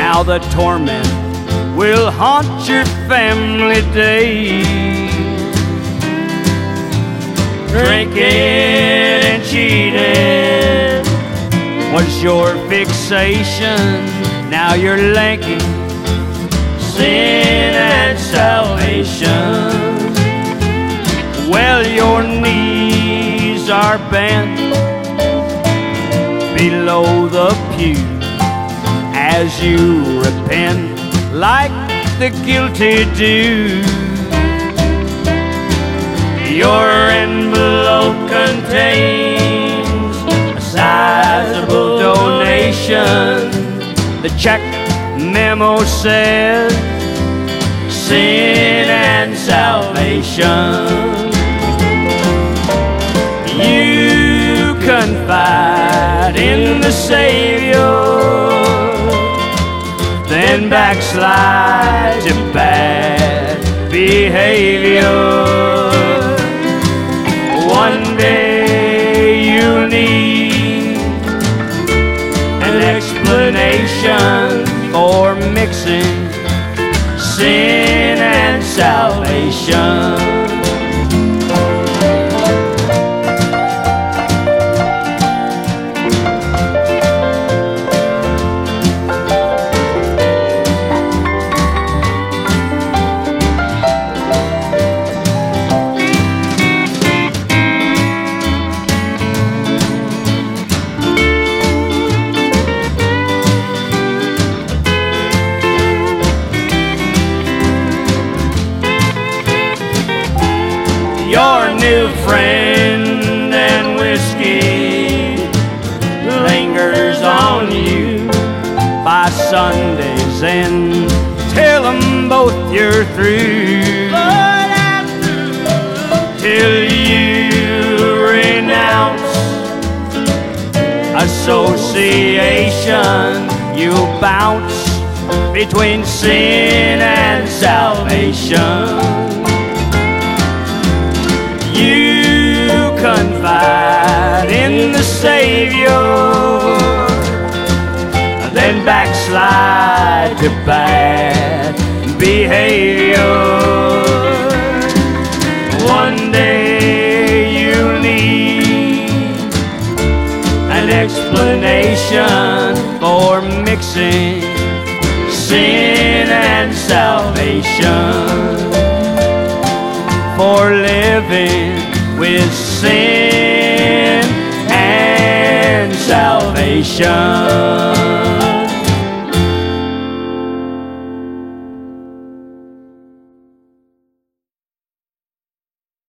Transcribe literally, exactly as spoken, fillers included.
Now the torment will haunt your family days. Drinking and cheating was your fixation. Now you're linking sin and salvation. Well, your knees are bent below the pew as you repent like the guilty do. Your envelope contains a sizable donation. The check memo says sin and salvation. You confide in the Savior, then backslide to bad behavior. One day you'll need an explanation for mixing sin and salvation. Your new friend and whiskey lingers on you by Sundays and tell them both you're through. Lord, I'm through. Till you renounce association, you'll bounce between sin and salvation. You confide in the Savior, then backslide to bad behavior. One day you'll need an explanation for mixing sin and salvation, for living with sin and salvation.